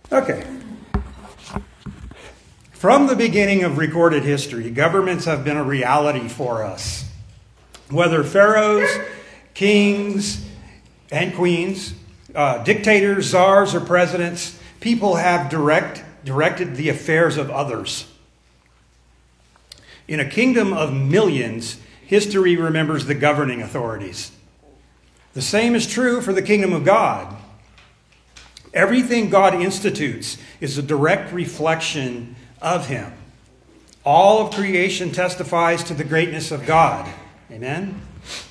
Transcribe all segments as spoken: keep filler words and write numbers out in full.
Okay. From the beginning of recorded history, governments have been a reality for us. Whether pharaohs, kings, and queens, uh, dictators, czars, or presidents, people have direct, directed the affairs of others. In a kingdom of millions, history remembers the governing authorities. The same is true for the kingdom of God. Everything God institutes is a direct reflection of Him. All of creation testifies to the greatness of God. Amen?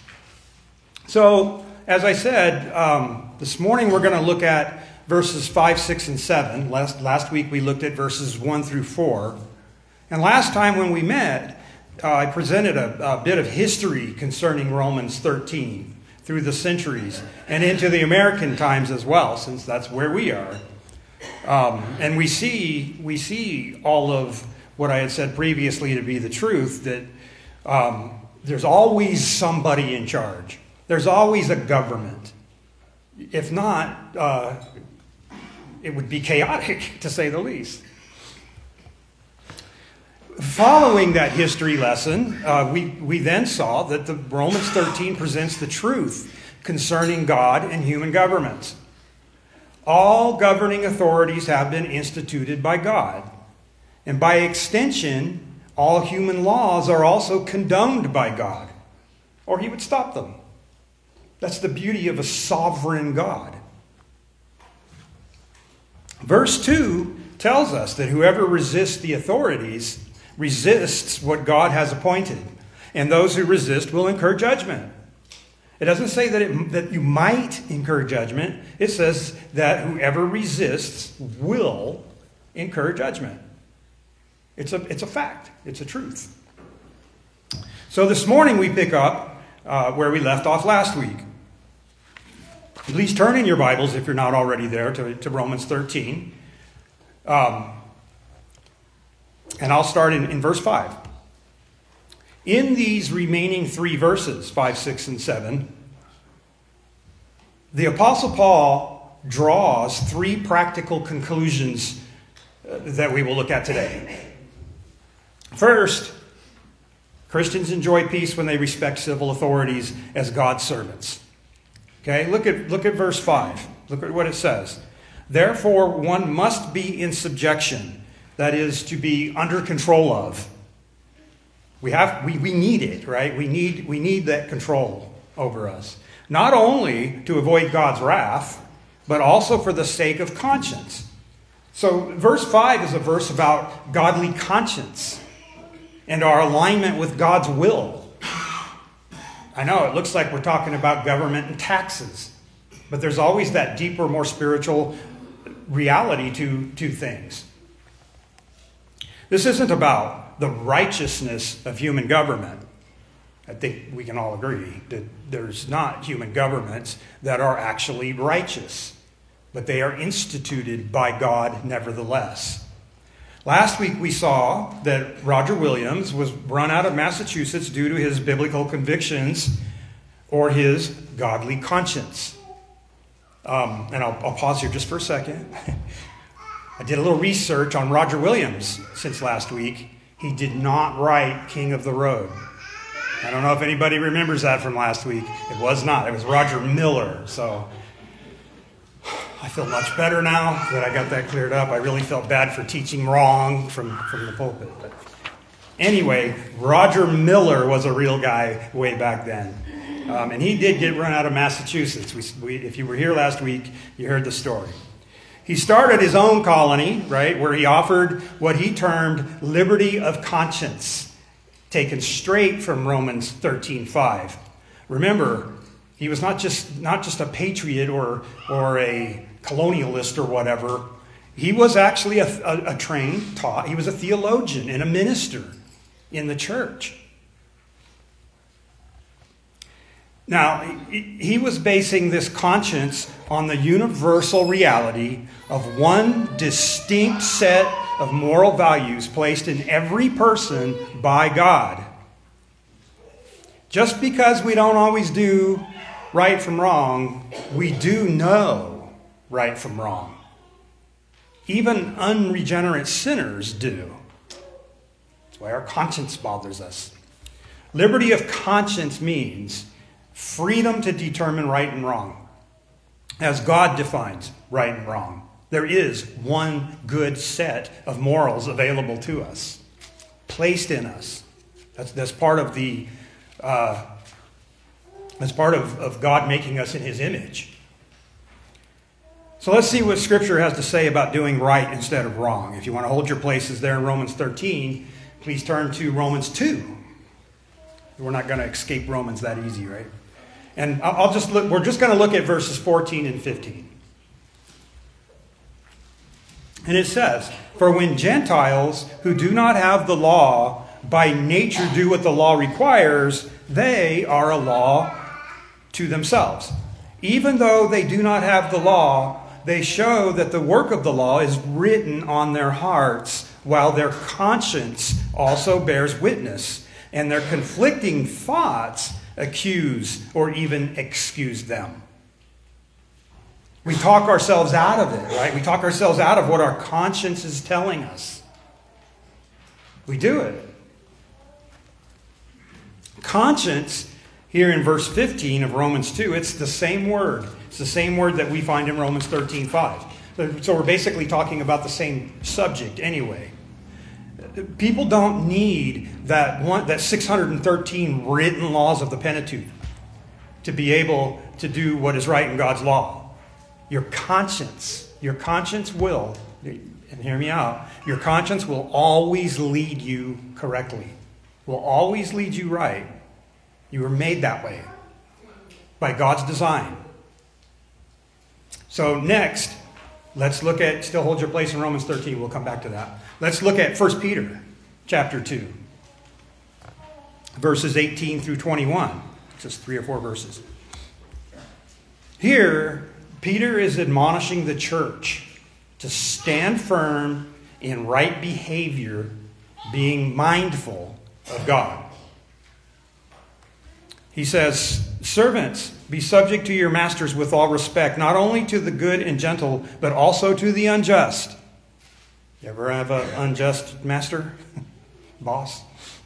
So, as I said, um, this morning we're going to look at verses five, six, and seven. Last, last week we looked at verses one through four. And last time when we met, uh, I presented a, a bit of history concerning Romans thirteen through the centuries and into the American times as well, since that's where we are. Um, and we see we see all of what I had said previously to be the truth, that um, there's always somebody in charge. There's always a government. If not, uh, it would be chaotic, to say the least. Following that history lesson, uh, we, we then saw that the Romans thirteen presents the truth concerning God and human government. All governing authorities have been instituted by God. And by extension, all human laws are also condoned by God, or He would stop them. That's the beauty of a sovereign God. Verse two tells us that whoever resists the authorities resists what God has appointed, and those who resist will incur judgment. It doesn't say that it, that you might incur judgment. It says that whoever resists will incur judgment. It's a, it's a fact. It's a truth. So this morning we pick up uh, where we left off last week. Please turn in your Bibles, if you're not already there, to, to Romans thirteen. Um, and I'll start in, in verse five. In these remaining three verses, five, six, and seven, the Apostle Paul draws three practical conclusions uh, that we will look at today. First, Christians enjoy peace when they respect civil authorities as God's servants. Okay, look at, look at verse five. Look at what it says. Therefore, one must be in subjection, that is, to be under control of. We have we, we need it, right? We need we need that control over us. Not only to avoid God's wrath, but also for the sake of conscience. So verse five is a verse about godly conscience and our alignment with God's will. I know it looks like we're talking about government and taxes, but there's always that deeper, more spiritual reality to, to things. This isn't about the righteousness of human government. I think we can all agree that there's not human governments that are actually righteous, but they are instituted by God nevertheless. Last week we saw that Roger Williams was run out of Massachusetts due to his biblical convictions or his godly conscience. Um, and I'll, I'll pause here just for a second. I did a little research on Roger Williams since last week. He did not write King of the Road. I don't know if anybody remembers that from last week. It was not. It was Roger Miller. So I feel much better now that I got that cleared up. I really felt bad for teaching wrong from, from the pulpit. But anyway, Roger Miller was a real guy way back then. Um, and he did get run out of Massachusetts. We, we, if you were here last week, you heard the story. He started his own colony, right, where he offered what he termed liberty of conscience, taken straight from Romans thirteen five. Remember, he was not just not just a patriot or or a colonialist or whatever. He was actually a, a, a trained, taught. He was a theologian and a minister in the church. Now, he was basing this conscience on the universal reality of one distinct set of moral values placed in every person by God. Just because we don't always do right from wrong, we do know right from wrong. Even unregenerate sinners do. That's why our conscience bothers us. Liberty of conscience means freedom to determine right and wrong, as God defines right and wrong. There is one good set of morals available to us, placed in us. That's, that's part of the uh, that's part of, of God making us in his image. So let's see what Scripture has to say about doing right instead of wrong. If you want to hold your places there in Romans thirteen, please turn to Romans two. We're not going to escape Romans that easy, right? And I'll just look, we're just going to look at verses fourteen and fifteen. And it says, "For when Gentiles who do not have the law by nature do what the law requires, they are a law to themselves. Even though they do not have the law, they show that the work of the law is written on their hearts, while their conscience also bears witness, and their conflicting thoughts accuse or even excuse them." We talk ourselves out of it, right? We talk ourselves out of what our conscience is telling us. We do it. Conscience, here in verse fifteen of Romans two, it's the same word. It's the same word that we find in Romans thirteen five. So we're basically talking about the same subject anyway. People don't need that one, that six hundred thirteen written laws of the Pentateuch to be able to do what is right in God's law. Your conscience, your conscience will, and hear me out, your conscience will always lead you correctly. Will always lead you right. You were made that way by God's design. So next, let's look at, still hold your place in Romans thirteen. We'll come back to that. Let's look at First Peter chapter two, verses eighteen through twenty-one. Just three or four verses. Here, Peter is admonishing the church to stand firm in right behavior, being mindful of God. He says, "Servants, be subject to your masters with all respect, not only to the good and gentle, but also to the unjust." You ever have an unjust master? Boss?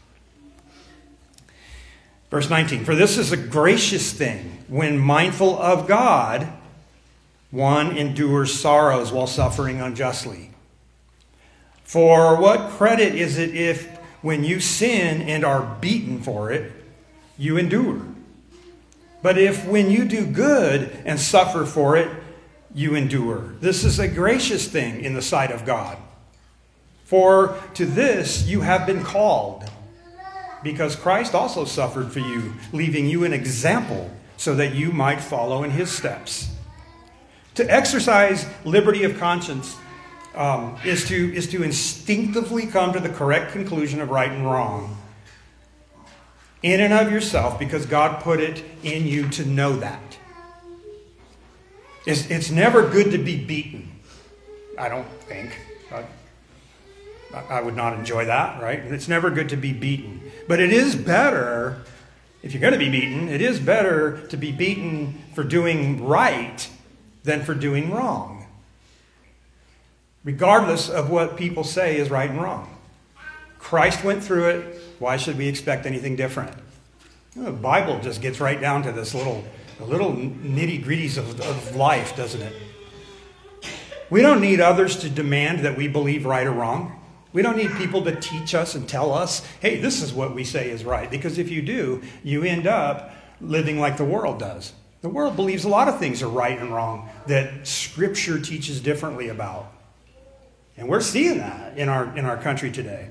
Verse nineteen, "For this is a gracious thing, when mindful of God, one endures sorrows while suffering unjustly. For what credit is it if, when you sin and are beaten for it, you endure? But if when you do good and suffer for it, you endure, this is a gracious thing in the sight of God. For to this you have been called, because Christ also suffered for you, leaving you an example so that you might follow in his steps." To exercise liberty of conscience um, is to is to instinctively come to the correct conclusion of right and wrong in and of yourself, because God put it in you to know that. It's, it's never good to be beaten, I don't think. I, I would not enjoy that, right? It's never good to be beaten. But it is better, if you're going to be beaten, it is better to be beaten for doing right than for doing wrong, regardless of what people say is right and wrong. Christ went through it. Why should we expect anything different? You know, the Bible just gets right down to this little, the little nitty-gritties of, of life, doesn't it? We don't need others to demand that we believe right or wrong. We don't need people to teach us and tell us, hey, this is what we say is right. Because if you do, you end up living like the world does. The world believes a lot of things are right and wrong that Scripture teaches differently about. And we're seeing that in our, in our country today.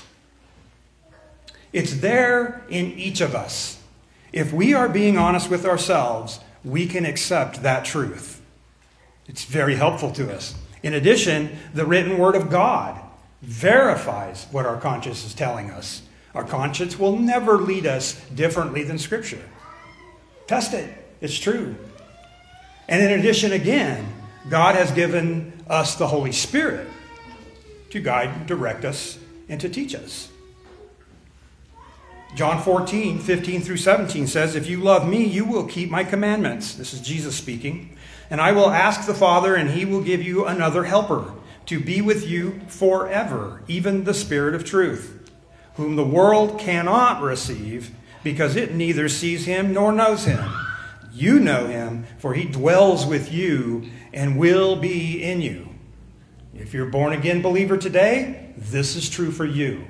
It's there in each of us. If we are being honest with ourselves, we can accept that truth. It's very helpful to us. In addition, the written word of God verifies what our conscience is telling us. Our conscience will never lead us differently than Scripture. Test it. It's true. And in addition, again, God has given us the Holy Spirit to guide, direct us, and to teach us. John fourteen, fifteen through seventeen says, "If you love me, you will keep my commandments." This is Jesus speaking. "And I will ask the Father, and he will give you another helper to be with you forever, even the Spirit of truth, whom the world cannot receive, because it neither sees him nor knows him. You know him, for he dwells with you and will be in you. If you're a born-again believer today, this is true for you.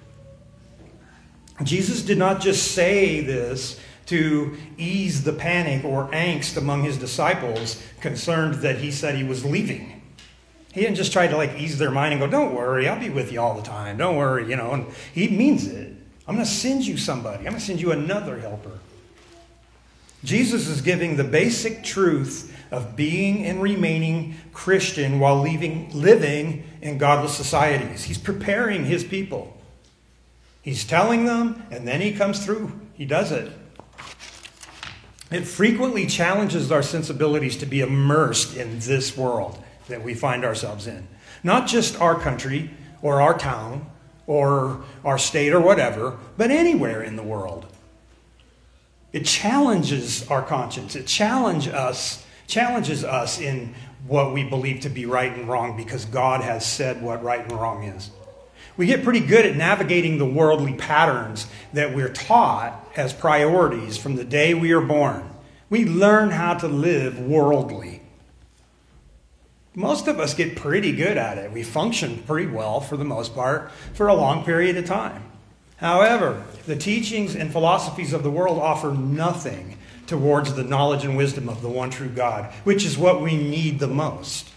Jesus did not just say this to ease the panic or angst among his disciples concerned that he said he was leaving. He didn't just try to like ease their mind and go, don't worry, I'll be with you all the time. Don't worry, you know. And he means it. I'm going to send you somebody. I'm going to send you another helper. Jesus is giving the basic truth of being and remaining Christian while leaving, living in godless societies. He's preparing his people. He's telling them, and then he comes through. He does it. It frequently challenges our sensibilities to be immersed in this world that we find ourselves in. Not just our country or our town or our state or whatever, but anywhere in the world. It challenges our conscience. It challenges us, challenges us in what we believe to be right and wrong because God has said what right and wrong is. We get pretty good at navigating the worldly patterns that we're taught as priorities from the day we are born. We learn how to live worldly. Most of us get pretty good at it. We function pretty well, for the most part, for a long period of time. However, the teachings and philosophies of the world offer nothing towards the knowledge and wisdom of the one true God, which is what we need the most.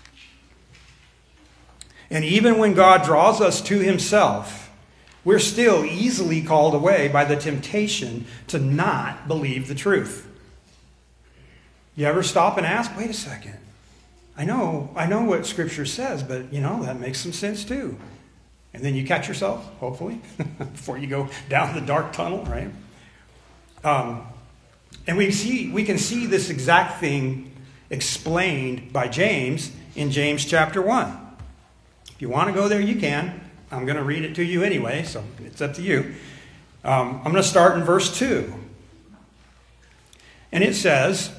And even when God draws us to himself, we're still easily called away by the temptation to not believe the truth. You ever stop and ask, wait a second, I know, I know what Scripture says, but, you know, that makes some sense too. And then you catch yourself, hopefully, before you go down the dark tunnel, right? Um, and we see, we can see this exact thing explained by James in James chapter one. If you want to go there, you can. I'm going to read it to you anyway, so it's up to you. Um, I'm going to start in verse two. And it says,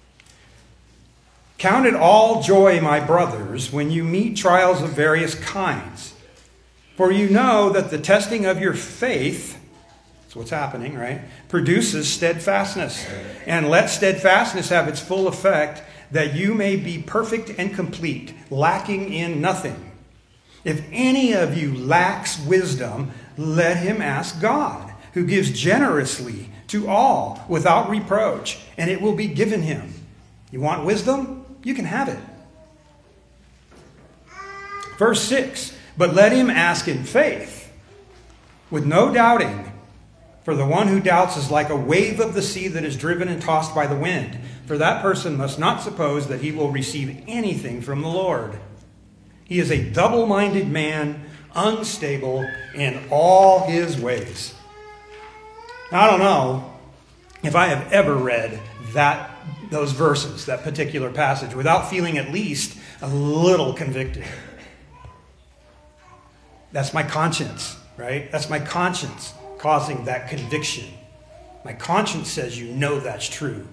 "Count it all joy, my brothers, when you meet trials of various kinds. For you know that the testing of your faith," that's what's happening, right, "produces steadfastness. And let steadfastness have its full effect, that you may be perfect and complete, lacking in nothing. If any of you lacks wisdom, let him ask God, who gives generously to all without reproach, and it will be given him." You want wisdom? You can have it. Verse six, "But let him ask in faith, with no doubting. For the one who doubts is like a wave of the sea that is driven and tossed by the wind. For that person must not suppose that he will receive anything from the Lord. He is a double-minded man, unstable in all his ways." Now, I don't know if I have ever read that those verses, that particular passage, without feeling at least a little convicted. That's my conscience, right? That's my conscience causing that conviction. My conscience says you know that's true.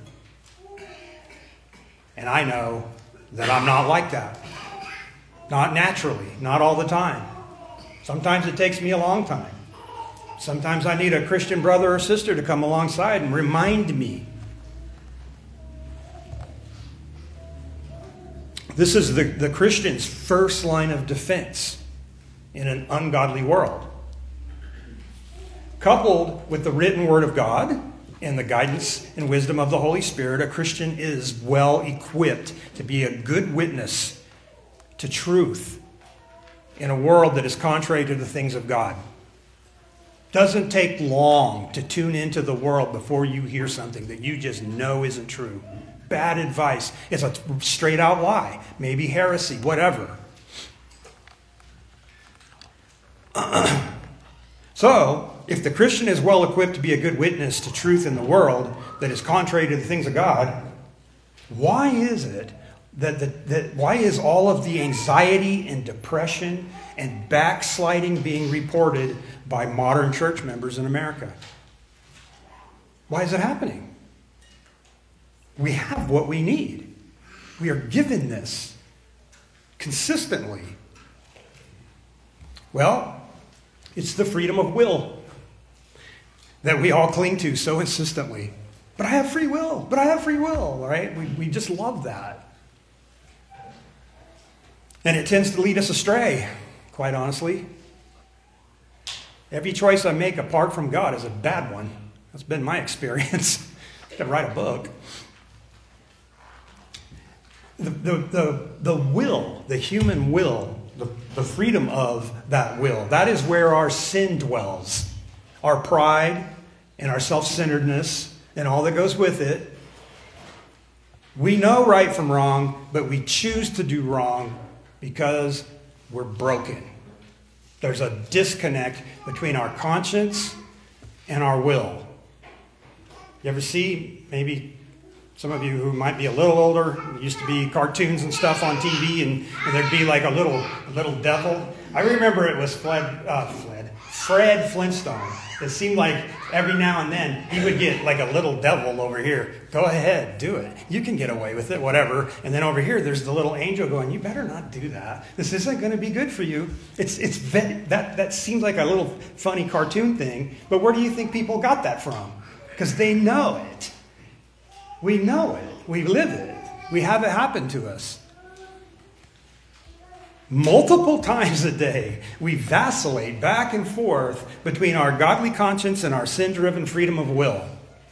And I know that I'm not like that. Not naturally, not all the time. Sometimes it takes me a long time. Sometimes I need a Christian brother or sister to come alongside and remind me. This is the, the Christian's first line of defense in an ungodly world. Coupled with the written word of God and the guidance and wisdom of the Holy Spirit, a Christian is well equipped to be a good witness to truth in a world that is contrary to the things of God. Doesn't take long to tune into the world before you hear something that you just know isn't true. Bad advice. It's a straight out lie. Maybe heresy, whatever. So, if the Christian is well equipped to be a good witness to truth in the world that is contrary to the things of God, why is it that, that, that why is all of the anxiety and depression and backsliding being reported by modern church members in America? Why is it happening? We have what we need. We are given this consistently. Well, it's the freedom of will that we all cling to so insistently. But I have free will. But I have free will, right? We, we just love that. And it tends to lead us astray, quite honestly. Every choice I make apart from God is a bad one. That's been my experience. I could write a book. The, the, the, the will, the human will, the, the freedom of that will, that is where our sin dwells. Our pride and our self-centeredness and all that goes with it. We know right from wrong, but we choose to do wrong because we're broken. There's a disconnect between our conscience and our will. You ever see, maybe some of you who might be a little older, used to be cartoons and stuff on T V, and, and there'd be like a little a little devil. I remember it was Fred, uh, Fred, Fred Flintstone. It seemed like every now and then he would get like a little devil over here. Go ahead, do it. You can get away with it, whatever. And then over here, there's the little angel going, you better not do that. This isn't going to be good for you. It's it's that that seems like a little funny cartoon thing. But where do you think people got that from? Because they know it. We know it. We live it. We have it happen to us. Multiple times a day, we vacillate back and forth between our godly conscience and our sin-driven freedom of will.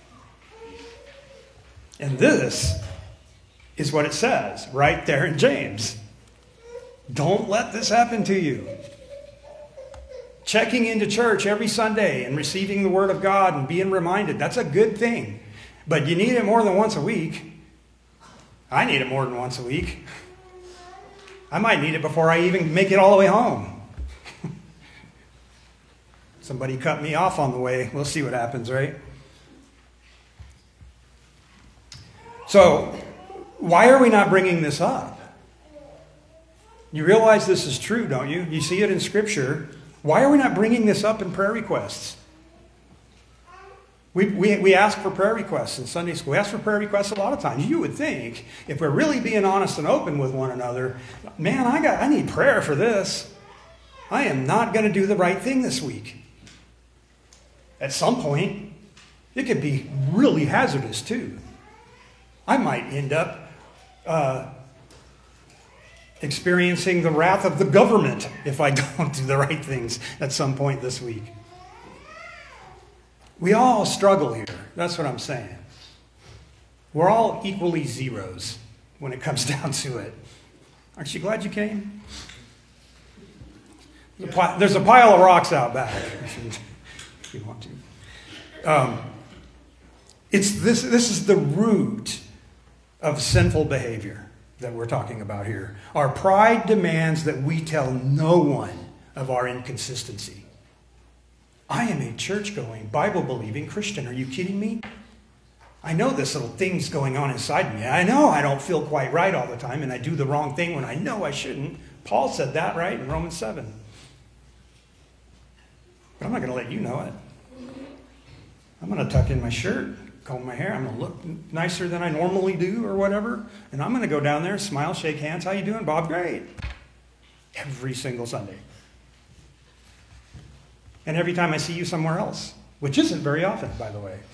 And this is what it says right there in James. Don't let this happen to you. Checking into church every Sunday and receiving the Word of God and being reminded, that's a good thing. But you need it more than once a week. I need it more than once a week. I might need it before I even make it all the way home. Somebody cut me off on the way. We'll see what happens, right? So, why are we not bringing this up? You realize this is true, don't you? You see it in Scripture. Why are we not bringing this up in prayer requests? We, we, we ask for prayer requests in Sunday school. We ask for prayer requests a lot of times. You would think, if we're really being honest and open with one another, man, I got I need prayer for this. I am not going to do the right thing this week. At some point, it could be really hazardous too. I might end up uh, experiencing the wrath of the government if I don't do the right things at some point this week. We all struggle here. That's what I'm saying. We're all equally zeros when it comes down to it. Aren't you glad you came? There's a pile, there's a pile of rocks out back if you want to. Um, it's this. This is the root of sinful behavior that we're talking about here. Our pride demands that we tell no one of our inconsistency. I am a church-going, Bible-believing Christian. Are you kidding me? I know this little thing's going on inside me. I know I don't feel quite right all the time, and I do the wrong thing when I know I shouldn't. Paul said that, right, in Romans seven. But I'm not going to let you know it. I'm going to tuck in my shirt, comb my hair. I'm going to look nicer than I normally do or whatever. And I'm going to go down there, smile, shake hands. How you doing, Bob? Great. Every single Sunday. And every time I see you somewhere else, which isn't very often, by the way.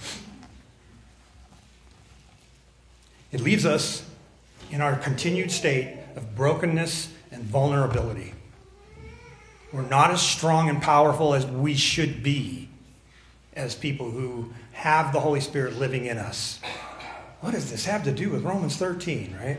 It leaves us in our continued state of brokenness and vulnerability. We're not as strong and powerful as we should be as people who have the Holy Spirit living in us. What does this have to do with Romans thirteen, right?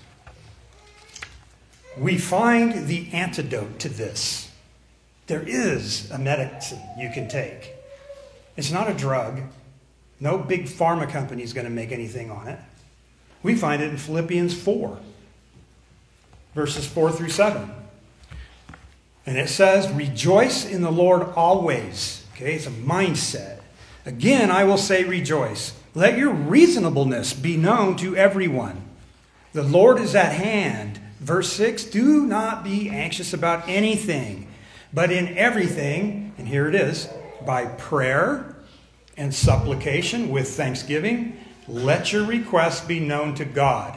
We find the antidote to this. There is a medicine you can take. It's not a drug. No big pharma company is going to make anything on it. We find it in Philippians four, verses four through seven. And it says, rejoice in the Lord always. Okay, it's a mindset. Again, I will say rejoice. Let your reasonableness be known to everyone. The Lord is at hand. Verse six, do not be anxious about anything, but in everything, and here it is, by prayer and supplication with thanksgiving, let your requests be known to God.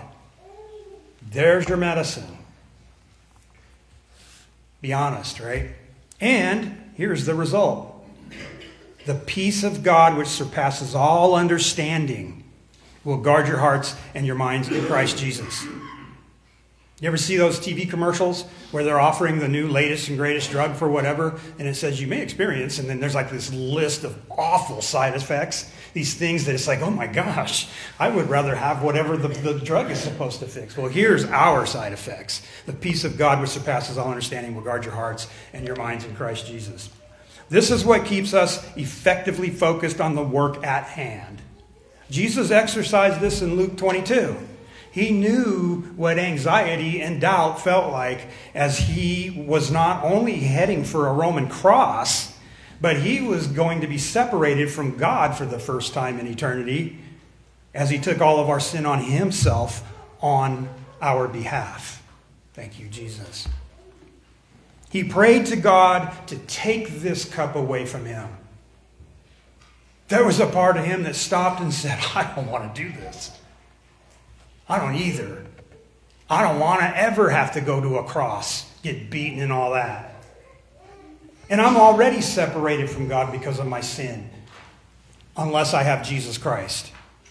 There's your medicine. Be honest, right? And here's the result. The peace of God, which surpasses all understanding, will guard your hearts and your minds in Christ Jesus. You ever see those T V commercials where they're offering the new latest and greatest drug for whatever, and it says you may experience, and then there's like this list of awful side effects, these things that it's like, oh my gosh, I would rather have whatever the, the drug is supposed to fix. Well, here's our side effects. The peace of God, which surpasses all understanding, will guard your hearts and your minds in Christ Jesus. This is what keeps us effectively focused on the work at hand. Jesus exercised this in Luke twenty-two. He knew what anxiety and doubt felt like as he was not only heading for a Roman cross, but he was going to be separated from God for the first time in eternity as he took all of our sin on himself on our behalf. Thank you, Jesus. He prayed to God to take this cup away from him. There was a part of him that stopped and said, I don't want to do this. I don't either. I don't want to ever have to go to a cross, get beaten and all that. And I'm already separated from God because of my sin, unless I have Jesus Christ.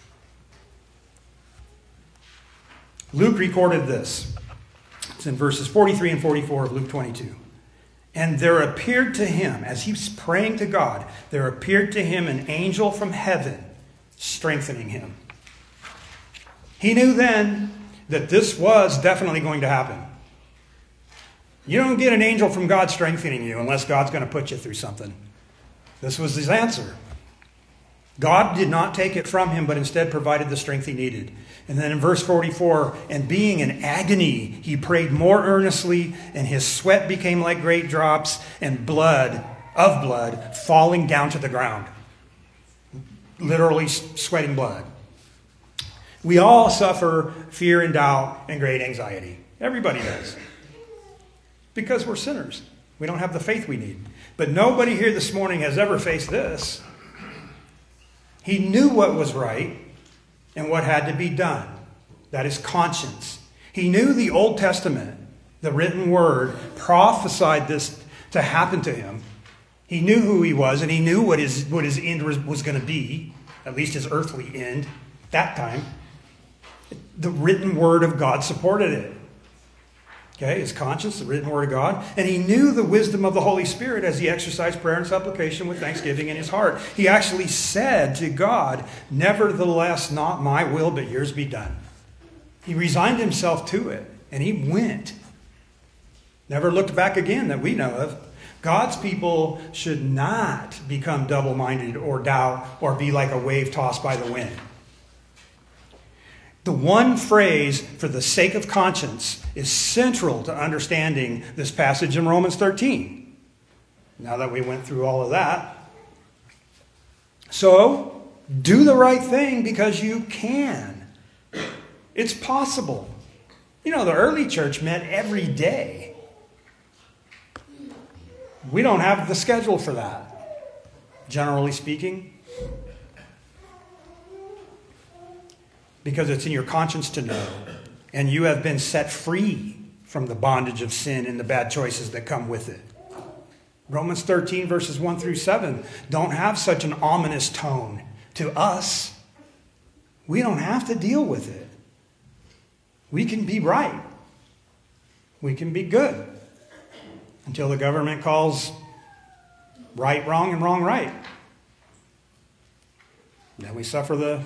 Luke recorded this. It's in verses forty-three and forty-four of Luke twenty-two. And there appeared to him, as he was praying to God, there appeared to him an angel from heaven, strengthening him. He knew then that this was definitely going to happen. You don't get an angel from God strengthening you unless God's going to put you through something. This was his answer. God did not take it from him, but instead provided the strength he needed. And then in verse forty-four, and being in agony, he prayed more earnestly, and his sweat became like great drops, and blood, of blood, falling down to the ground. Literally sweating blood. We all suffer fear and doubt and great anxiety. Everybody does. Because we're sinners. We don't have the faith we need. But nobody here this morning has ever faced this. He knew what was right and what had to be done. That is conscience. He knew the Old Testament, the written word, prophesied this to happen to him. He knew who he was, and he knew what his, what his end was, was going to be, at least his earthly end, that time. The written word of God supported it. Okay, his conscience, the written word of God. And he knew the wisdom of the Holy Spirit as he exercised prayer and supplication with thanksgiving in his heart. He actually said to God, nevertheless, not my will, but yours be done. He resigned himself to it, and he went. Never looked back again that we know of. God's people should not become double-minded or doubt or be like a wave tossed by the wind. The one phrase, for the sake of conscience, is central to understanding this passage in Romans thirteen. Now that we went through all of that. So, do the right thing because you can. It's possible. You know, the early church met every day. We don't have the schedule for that, generally speaking. Because it's in your conscience to know. And you have been set free from the bondage of sin and the bad choices that come with it. Romans thirteen verses one through seven don't have such an ominous tone to us. We don't have to deal with it. We can be right. We can be good. Until the government calls right wrong and wrong right. Then we suffer the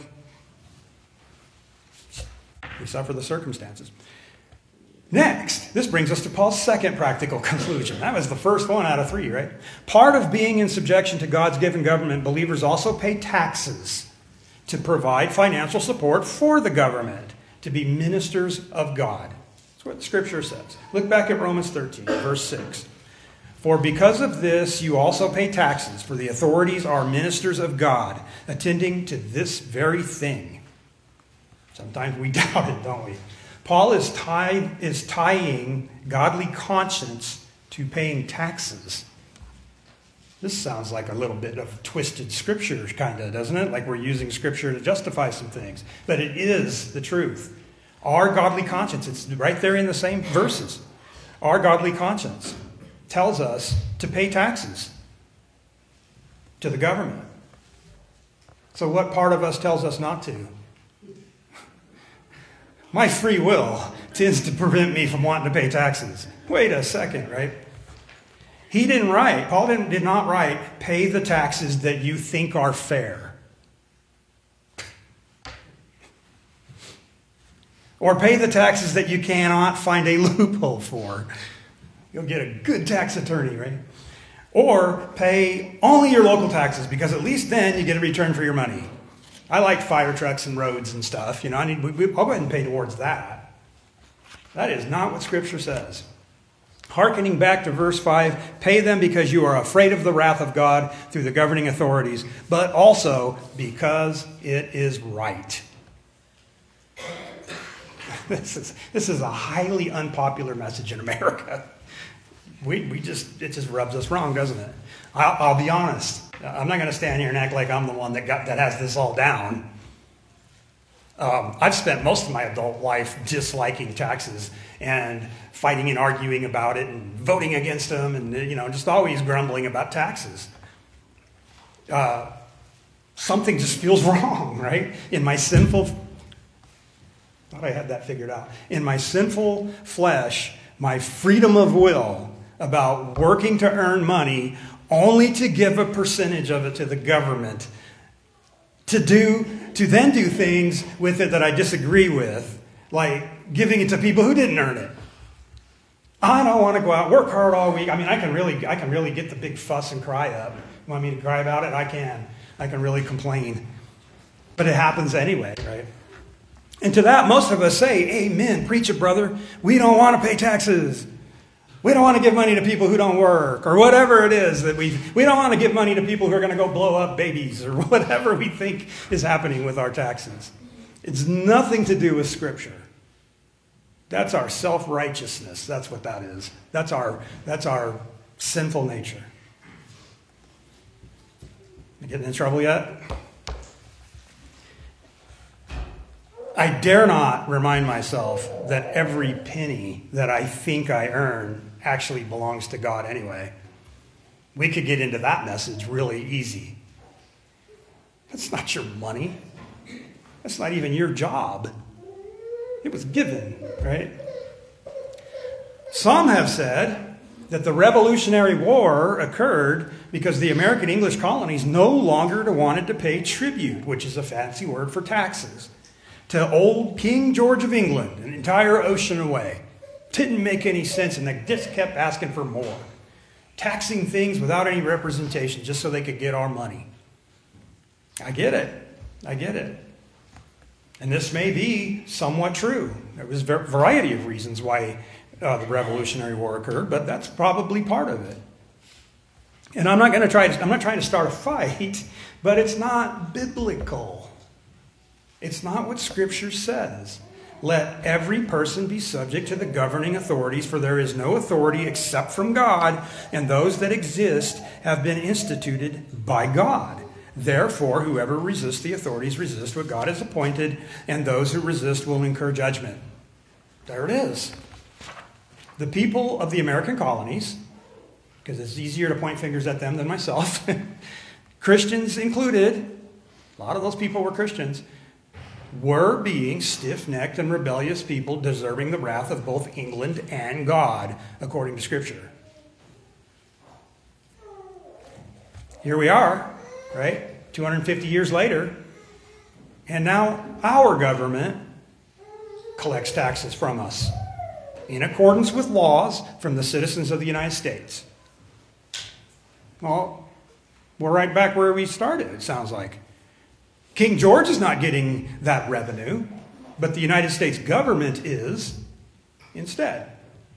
We suffer the circumstances. Next, this brings us to Paul's second practical conclusion. That was the first one out of three, right? Part of being in subjection to God's given government, believers also pay taxes to provide financial support for the government, to be ministers of God. That's what the scripture says. Look back at Romans thirteen, verse six. For because of this, you also pay taxes, for the authorities are ministers of God, attending to this very thing. Sometimes we doubt it, don't we? Paul is, tie, is tying godly conscience to paying taxes. This sounds like a little bit of twisted scripture, kind of, doesn't it? Like we're using scripture to justify some things. But it is the truth. Our godly conscience, it's right there in the same verses. Our godly conscience. tells us to pay taxes to the government. So what part of us tells us not to? My free will tends to prevent me from wanting to pay taxes. Wait a second, right? He didn't write, Paul didn't, did not write, pay the taxes that you think are fair. Or pay the taxes that you cannot find a loophole for. You'll get a good tax attorney, right? Or pay only your local taxes, because at least then you get a return for your money. I like fire trucks and roads and stuff. You know, I need, we, we, I'll go ahead and pay towards that. That is not what Scripture says. Hearkening back to verse five, pay them because you are afraid of the wrath of God through the governing authorities, but also because it is right. This is, this is a highly unpopular message in America. We, we just, it just rubs us wrong, doesn't it? I'll, I'll be honest. I'm not going to stand here and act like I'm the one that got that has this all down. Um, I've spent most of my adult life disliking taxes and fighting and arguing about it and voting against them and, you know, just always grumbling about taxes. Uh, something just feels wrong, right? In my sinful, thought I had that figured out. In my sinful flesh, my freedom of will about working to earn money only to give a percentage of it to the government to do, to then do things with it that I disagree with, like giving it to people who didn't earn it. I don't want to go out, work hard all week. I mean, I can really, I can really get the big fuss and cry up. You want me to cry about it? I can. I can really complain. But it happens anyway, right? And to that, most of us say, amen, preach it, brother. We don't want to pay taxes. We don't want to give money to people who don't work, or whatever it is that we we don't want to give money to people who are going to go blow up babies, or whatever we think is happening with our taxes. It's nothing to do with Scripture. That's our self-righteousness. That's what that is. That's our that's our sinful nature. You getting in trouble yet? I dare not remind myself that every penny that I think I earn actually belongs to God anyway. We could get into that message really easy. That's not your money. That's not even your job. It was given, right? Some have said that the Revolutionary War occurred because the American English colonies no longer wanted to pay tribute, which is a fancy word for taxes, to old King George of England, an entire ocean away. Didn't make any sense, and they just kept asking for more. Taxing things without any representation just so they could get our money. I get it. I get it. And this may be somewhat true. There was a variety of reasons why uh, the Revolutionary War occurred, but that's probably part of it. And I'm not going to try. To, I'm not trying to start a fight, but it's not biblical. It's not what Scripture says. Let every person be subject to the governing authorities, for there is no authority except from God, and those that exist have been instituted by God. Therefore, whoever resists the authorities resists what God has appointed, and those who resist will incur judgment. There it is. The people of the American colonies, because it's easier to point fingers at them than myself, Christians included, a lot of those people were Christians, were being stiff-necked and rebellious people deserving the wrath of both England and God, according to Scripture. Here we are, right? two hundred fifty years later, and now our government collects taxes from us in accordance with laws from the citizens of the United States. Well, we're right back where we started, it sounds like. King George is not getting that revenue, but the United States government is instead.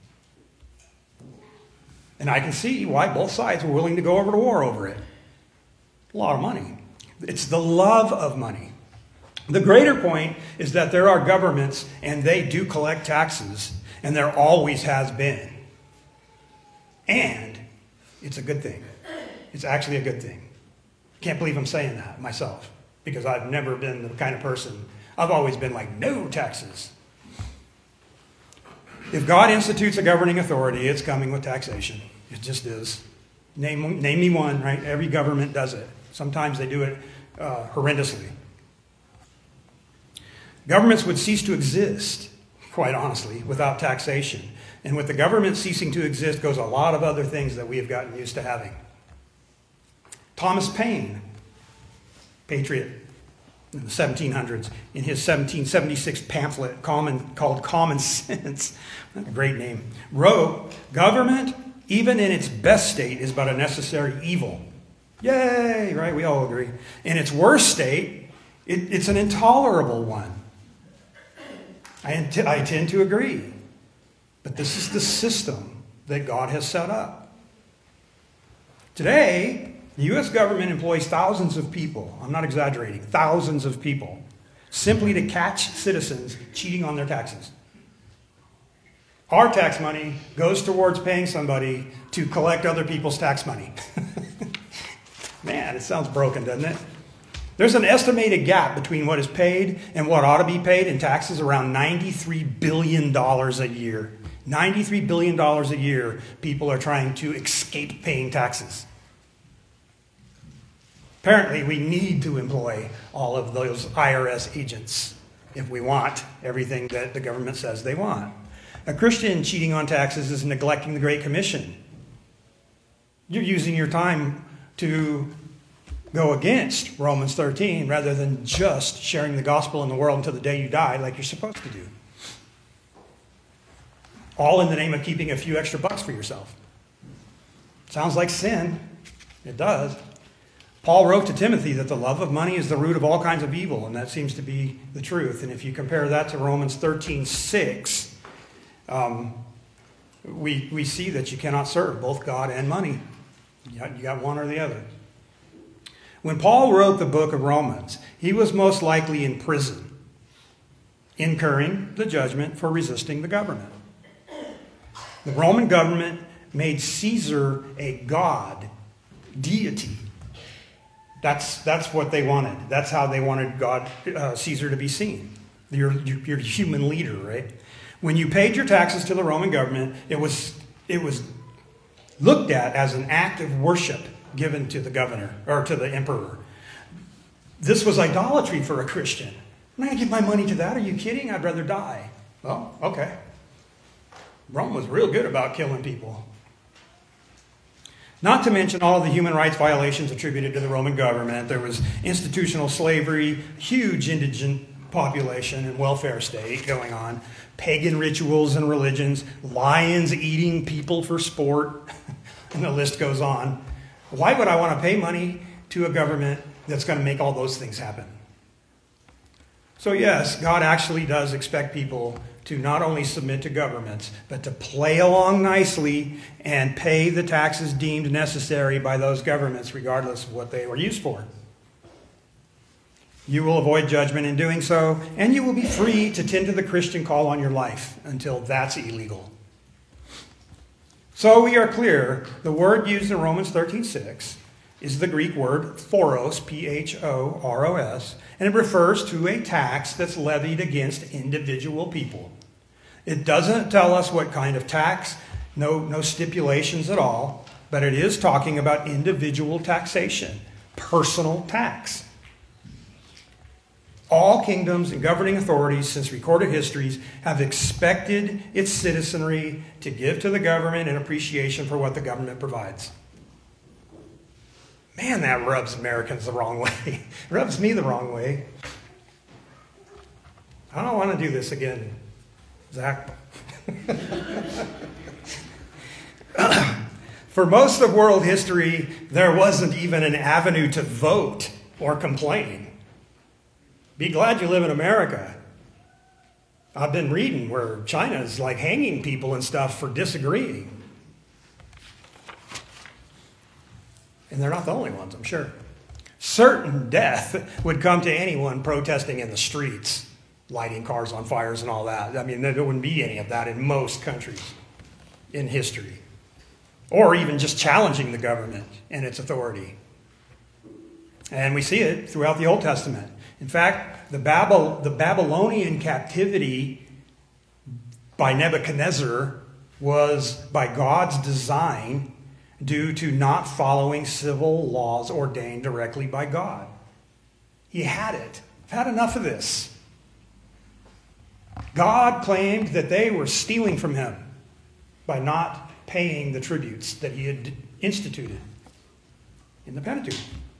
And I can see why both sides were willing to go over to war over it. A lot of money. It's the love of money. The greater point is that there are governments and they do collect taxes, and there always has been. And it's a good thing. It's actually a good thing. Can't believe I'm saying that myself. Because I've never been the kind of person, I've always been like, no taxes. If God institutes a governing authority, it's coming with taxation. It just is. Name, name me one, right? Every government does it. Sometimes they do it uh, horrendously. Governments would cease to exist, quite honestly, without taxation. And with the government ceasing to exist goes a lot of other things that we have gotten used to having. Thomas Paine, patriot in the seventeen hundreds, in his seventeen seventy-six pamphlet common, called Common Sense, a great name, wrote, "Government, even in its best state, is but a necessary evil." Yay, right? We all agree. In its worst state, it, it's an intolerable one. I, int- I tend to agree. But this is the system that God has set up. Today, the U S government employs thousands of people, I'm not exaggerating, thousands of people, simply to catch citizens cheating on their taxes. Our tax money goes towards paying somebody to collect other people's tax money. Man, it sounds broken, doesn't it? There's an estimated gap between what is paid and what ought to be paid in taxes around ninety-three billion dollars a year. ninety-three billion dollars a year people are trying to escape paying taxes. Apparently, we need to employ all of those I R S agents if we want everything that the government says they want. A Christian cheating on taxes is neglecting the Great Commission. You're using your time to go against Romans thirteen rather than just sharing the gospel in the world until the day you die like you're supposed to do. All in the name of keeping a few extra bucks for yourself. Sounds like sin. It does. Paul wrote to Timothy that the love of money is the root of all kinds of evil, and that seems to be the truth. And if you compare that to Romans thirteen six, um, we, we see that you cannot serve both God and money. You got, you got one or the other. When Paul wrote the book of Romans, he was most likely in prison, incurring the judgment for resisting the government. The Roman government made Caesar a god, deity. That's, that's what they wanted. That's how they wanted God, uh, Caesar to be seen. Your, your, your human leader, right? When you paid your taxes to the Roman government, it was, it was looked at as an act of worship given to the governor or to the emperor. This was idolatry for a Christian. I'm not going to give my money to that. Are you kidding? I'd rather die. Well, okay. Rome was real good about killing people. Not to mention all the human rights violations attributed to the Roman government. There was institutional slavery, huge indigent population and welfare state going on, pagan rituals and religions, lions eating people for sport, and the list goes on. Why would I want to pay money to a government that's going to make all those things happen? So yes, God actually does expect people to not only submit to governments, but to play along nicely and pay the taxes deemed necessary by those governments, regardless of what they were used for. You will avoid judgment in doing so, and you will be free to tend to the Christian call on your life until that's illegal. So we are clear, the word used in Romans thirteen six is the Greek word phoros, P H O R O S, and it refers to a tax that's levied against individual people. It doesn't tell us what kind of tax, no, no stipulations at all, but it is talking about individual taxation, personal tax. All kingdoms and governing authorities since recorded histories have expected its citizenry to give to the government in appreciation for what the government provides. Man, that rubs Americans the wrong way. It rubs me the wrong way. I don't want to do this again, Zach. For most of world history, there wasn't even an avenue to vote or complain. Be glad you live in America. I've been reading where China's like hanging people and stuff for disagreeing. And they're not the only ones, I'm sure. Certain death would come to anyone protesting in the streets, lighting cars on fires and all that. I mean, there wouldn't be any of that in most countries in history. Or even just challenging the government and its authority. And we see it throughout the Old Testament. In fact, the, Babel, the Babylonian captivity by Nebuchadnezzar was by God's design due to not following civil laws ordained directly by God. He had it. I've had enough of this. God claimed that they were stealing from him by not paying the tributes that he had instituted in the Pentateuch.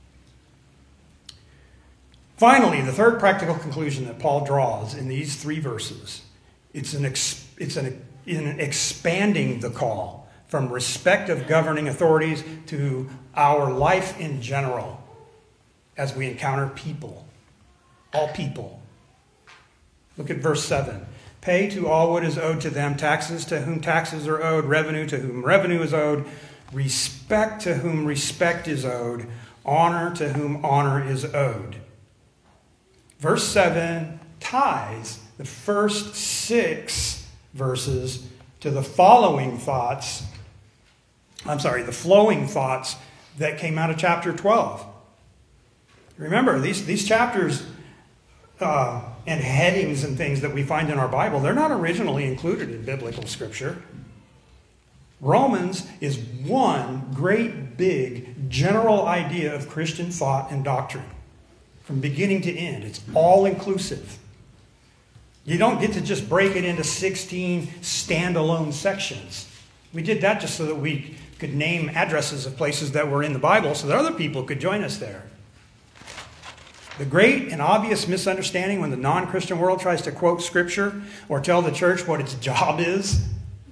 Finally, the third practical conclusion that Paul draws in these three verses, it's an, ex, it's an in expanding the call from respect of governing authorities to our life in general as we encounter people, all people. Look at verse seven. Pay to all what is owed to them, taxes to whom taxes are owed, revenue to whom revenue is owed, respect to whom respect is owed, honor to whom honor is owed. Verse seven ties the first six verses to the following thoughts, I'm sorry, the flowing thoughts that came out of chapter twelve. Remember, these, these chapters uh, and headings and things that we find in our Bible, they're not originally included in biblical scripture. Romans is one great big general idea of Christian thought and doctrine. From beginning to end, it's all inclusive. You don't get to just break it into sixteen standalone sections. We did that just so that we could name addresses of places that were in the Bible so that other people could join us there. The great and obvious misunderstanding when the non-Christian world tries to quote Scripture or tell the church what its job is,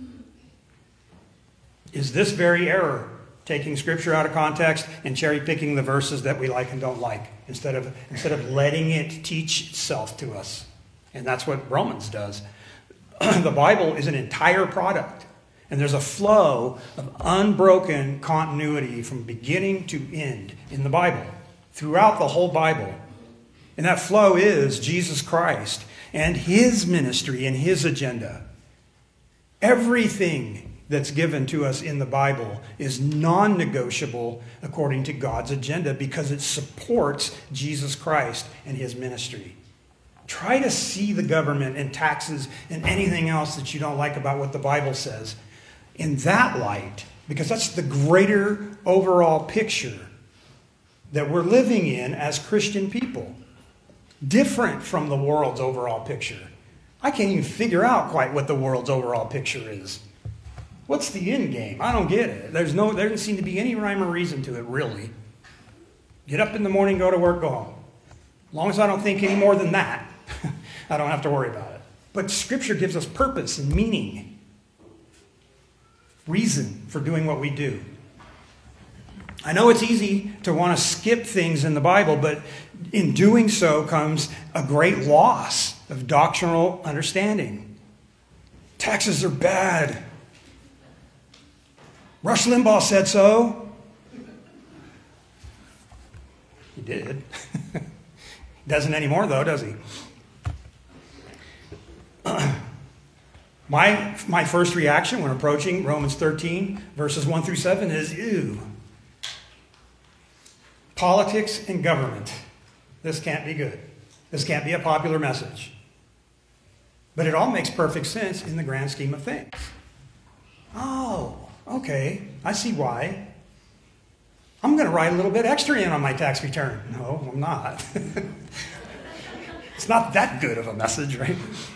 is this very error, taking Scripture out of context and cherry-picking the verses that we like and don't like, instead of, instead of letting it teach itself to us. And that's what Romans does. The Bible is an entire product. And there's a flow of unbroken continuity from beginning to end in the Bible, throughout the whole Bible. And that flow is Jesus Christ and his ministry and his agenda. Everything that's given to us in the Bible is non-negotiable according to God's agenda because it supports Jesus Christ and his ministry. Try to see the government and taxes and anything else that you don't like about what the Bible says in that light, because that's the greater overall picture that we're living in as Christian people. Different from the world's overall picture. I can't even figure out quite what the world's overall picture is. What's the end game? I don't get it. There's no, there doesn't seem to be any rhyme or reason to it, really. Get up in the morning, go to work, go home. As long as I don't think any more than that, I don't have to worry about it. But Scripture gives us purpose and meaning. Reason for doing what we do. I know it's easy to want to skip things in the Bible, but in doing so comes a great loss of doctrinal understanding. Taxes are bad. Rush Limbaugh said so. He did. Doesn't anymore, though, does he? My, my first reaction when approaching Romans thirteen, verses one through seven is, ew. Politics and government. This can't be good. This can't be a popular message. But it all makes perfect sense in the grand scheme of things. Oh, okay. I see why. I'm going to write a little bit extra in on my tax return. No, I'm not. It's not that good of a message, right?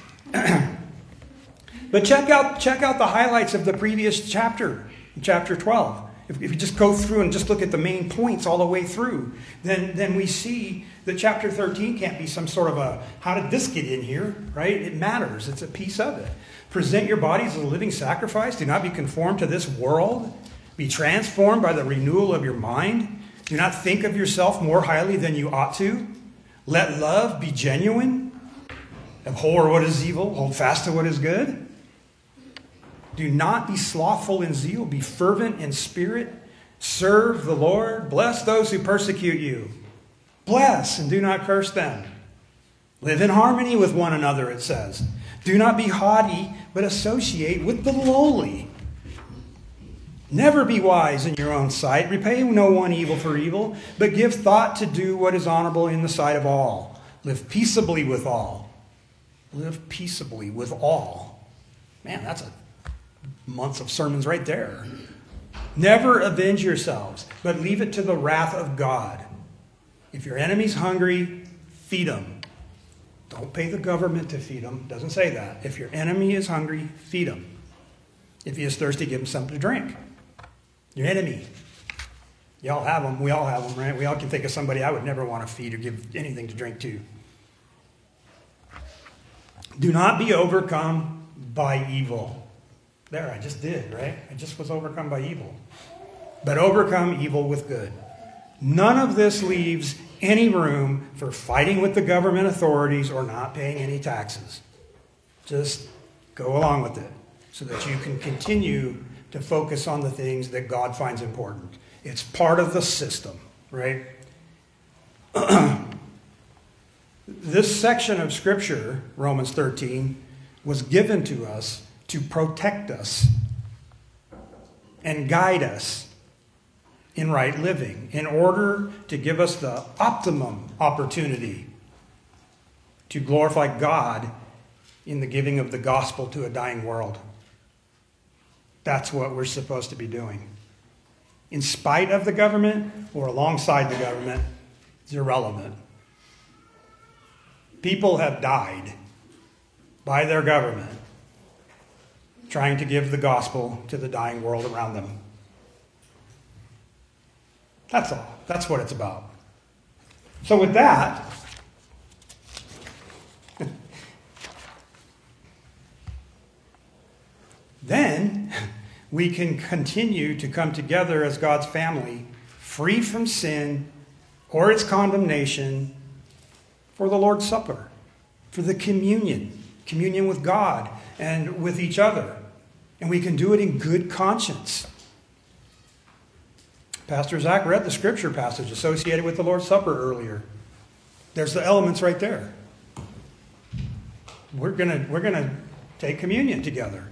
But check out, check out the highlights of the previous chapter, chapter twelve. If, if you just go through and just look at the main points all the way through, then, then we see that chapter thirteen can't be some sort of a, how did this get in here, right? It matters. It's a piece of it. Present your bodies as a living sacrifice. Do not be conformed to this world. Be transformed by the renewal of your mind. Do not think of yourself more highly than you ought to. Let love be genuine. Abhor what is evil. Hold fast to what is good. Do not be slothful in zeal. Be fervent in spirit. Serve the Lord. Bless those who persecute you. Bless and do not curse them. Live in harmony with one another, it says. Do not be haughty, but associate with the lowly. Never be wise in your own sight. Repay no one evil for evil, but give thought to do what is honorable in the sight of all. Live peaceably with all. Live peaceably with all. Man, that's a months of sermons right there. Never avenge yourselves, but leave it to the wrath of God. If your enemy's hungry, feed him. Don't pay the government to feed him. Doesn't say that. If your enemy is hungry, feed him. If he is thirsty, give him something to drink. Your enemy. Y'all have them. We all have them, right? We all can think of somebody I would never want to feed or give anything to drink to. Do not be overcome by evil. There, I just did, right? I just was overcome by evil. But overcome evil with good. None of this leaves any room for fighting with the government authorities or not paying any taxes. Just go along with it so that you can continue to focus on the things that God finds important. It's part of the system, right? This section of Scripture, Romans thirteen, was given to us to protect us and guide us in right living in order to give us the optimum opportunity to glorify God in the giving of the gospel to a dying world. That's what we're supposed to be doing. In spite of the government or alongside the government, it's irrelevant. People have died by their government trying to give the gospel to the dying world around them. That's all. That's what it's about. So with that, then we can continue to come together as God's family, free from sin or its condemnation, for the Lord's Supper, for the communion, communion with God and with each other. And we can do it in good conscience. Pastor Zach read the scripture passage associated with the Lord's Supper earlier. There's the elements right there. We're gonna, we're gonna take communion together.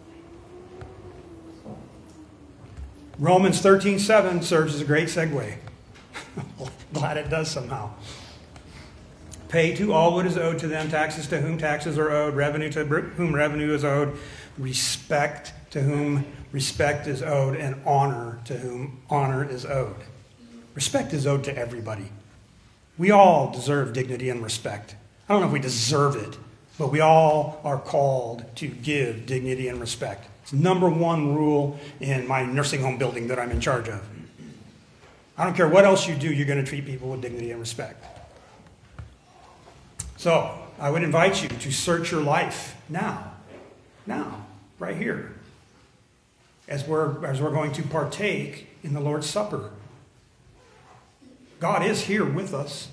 Romans thirteen seven serves as a great segue. Glad it does somehow. Pay to all what is owed to them, taxes to whom taxes are owed, revenue to whom revenue is owed, respect to whom respect is owed, and honor to whom honor is owed. Respect is owed to everybody. We all deserve dignity and respect. I don't know if we deserve it, but we all are called to give dignity and respect. It's number one rule in my nursing home building that I'm in charge of. I don't care what else you do, you're going to treat people with dignity and respect. So, I would invite you to search your life now. Now, right here. As we're, as we're going to partake in the Lord's Supper. God is here with us.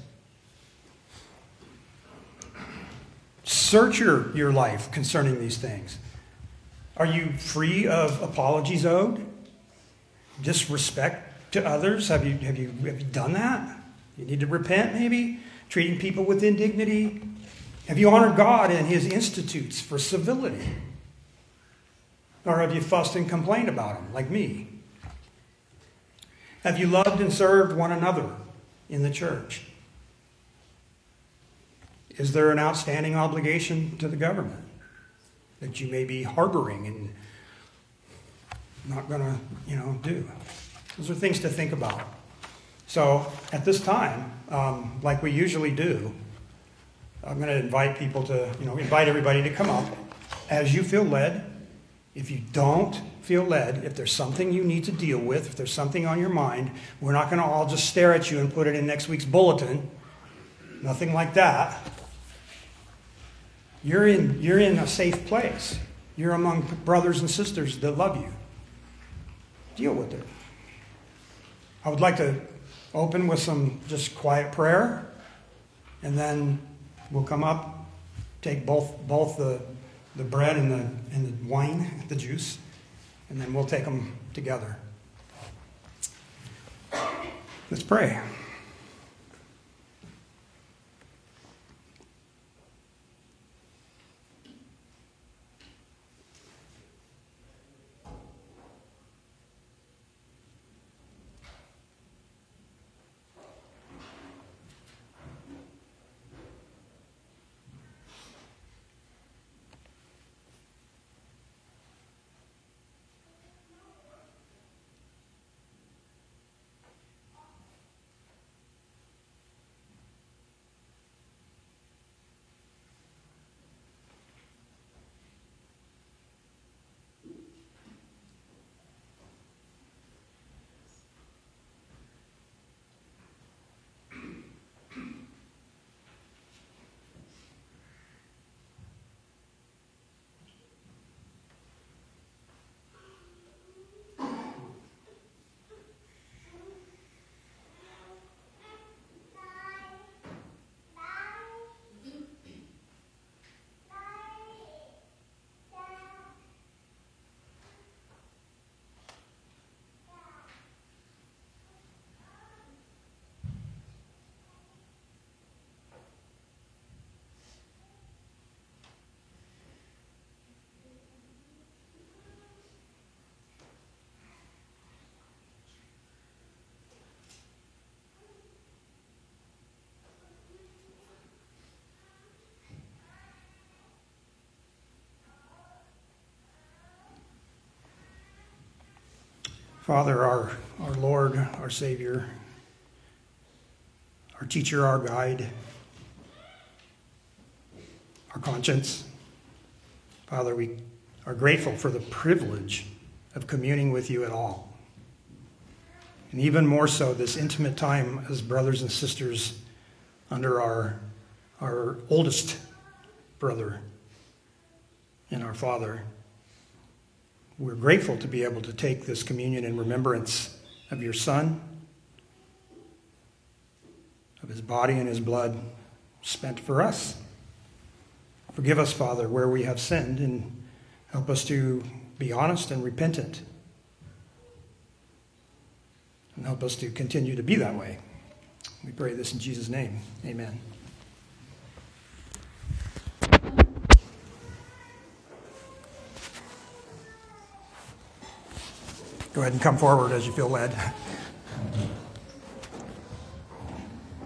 Search your, your life concerning these things. Are you free of apologies owed? Disrespect to others? Have you, have you, have you done that? You need to repent, maybe? Treating people with indignity? Have you honored God and his institutes for civility? Or have you fussed and complained about him, like me? Have you loved and served one another in the church? Is there an outstanding obligation to the government that you may be harboring and not going to, you know, do? Those are things to think about. So at this time, um, like we usually do, I'm going to invite people to, you know, invite everybody to come up as you feel led. If you don't feel led, if there's something you need to deal with, if there's something on your mind, we're not going to all just stare at you and put it in next week's bulletin. Nothing like that. You're in, you're in a safe place. You're among brothers and sisters that love you. Deal with it. I would like to open with some just quiet prayer, and then we'll come up, take both both the the bread and the and the wine, the juice, and then we'll take them together. Let's pray. Father, our, our Lord, our Savior, our teacher, our guide, our conscience. Father, we are grateful for the privilege of communing with you at all. And even more so, this intimate time as brothers and sisters under our, our oldest brother and our Father. We're grateful to be able to take this communion in remembrance of your Son, of his body and his blood spent for us. Forgive us, Father, where we have sinned, and help us to be honest and repentant. And help us to continue to be that way. We pray this in Jesus' name. Amen. Go ahead and come forward as you feel led.